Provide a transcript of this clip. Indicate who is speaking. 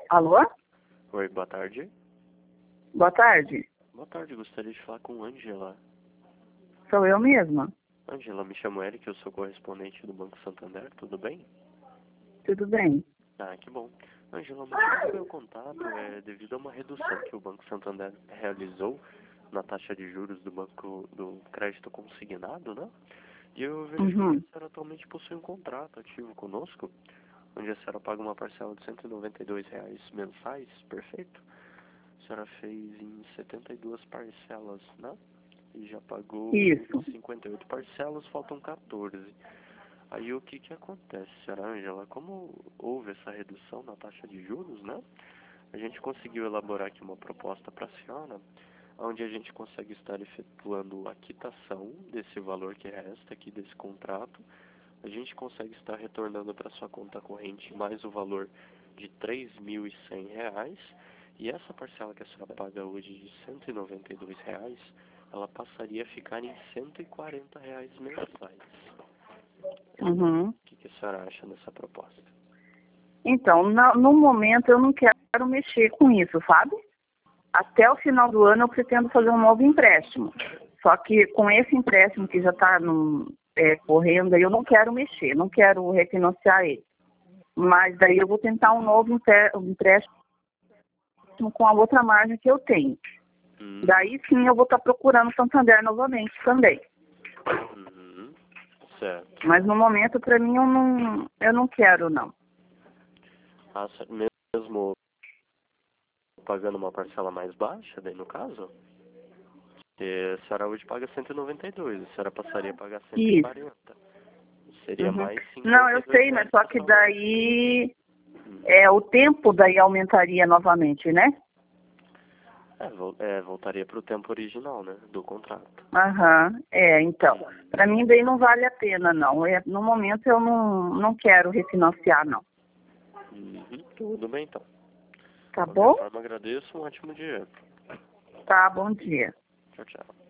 Speaker 1: Alô?
Speaker 2: Oi, boa tarde.
Speaker 1: Boa tarde.
Speaker 2: Boa tarde, gostaria de falar com Ângela.
Speaker 1: Sou eu mesma.
Speaker 2: Ângela, me chamo Eric, eu sou correspondente do Banco Santander, tudo bem?
Speaker 1: Tudo bem?
Speaker 2: Ah, que bom. Ângela, o motivo do meu contato é devido a uma redução que o Banco Santander realizou na taxa de juros do banco do crédito consignado, né? E eu verifiquei que
Speaker 1: Uhum.
Speaker 2: a senhora atualmente possui um contrato ativo conosco, onde a senhora paga uma parcela de R$ 192 mensais, perfeito? A senhora fez em 72 parcelas, né? E já pagou
Speaker 1: Isso.
Speaker 2: 58 parcelas, faltam 14. Aí o que acontece, senhora Ângela? Como houve essa redução na taxa de juros, né? A gente conseguiu elaborar aqui uma proposta para a senhora, onde a gente consegue estar efetuando a quitação desse valor que resta aqui desse contrato. A gente consegue estar retornando para sua conta corrente mais o valor de R$ 3.100. E essa parcela que a senhora paga hoje de R$ 192, ela passaria a ficar em R$ 140 mensais.
Speaker 1: Uhum.
Speaker 2: O que a senhora acha dessa proposta?
Speaker 1: Então, no momento eu não quero mexer com isso, sabe? Até o final do ano eu pretendo fazer um novo empréstimo. Só que com esse empréstimo que já está correndo aí, eu não quero mexer, não quero refinanciar ele. Mas daí eu vou tentar um novo empréstimo com a outra margem que eu tenho. Daí sim eu vou estar procurando o Santander novamente também.
Speaker 2: Certo.
Speaker 1: Mas no momento, para mim, eu não quero, não.
Speaker 2: Ah, mesmo pagando uma parcela mais baixa, daí no caso? Porque a senhora hoje paga 192, a senhora passaria a pagar 140. Seria
Speaker 1: Uhum.
Speaker 2: mais 52
Speaker 1: Não, eu sei, mas só que daí o tempo daí aumentaria novamente, né?
Speaker 2: Voltaria para o tempo original, né, do contrato.
Speaker 1: Aham, então. Para mim daí não vale a pena, não. No momento eu não quero refinanciar, não.
Speaker 2: Tudo bem, então.
Speaker 1: Tá
Speaker 2: De
Speaker 1: bom?
Speaker 2: qualquer forma, agradeço, um ótimo dia.
Speaker 1: Tá, bom dia.
Speaker 2: Tchau, tchau.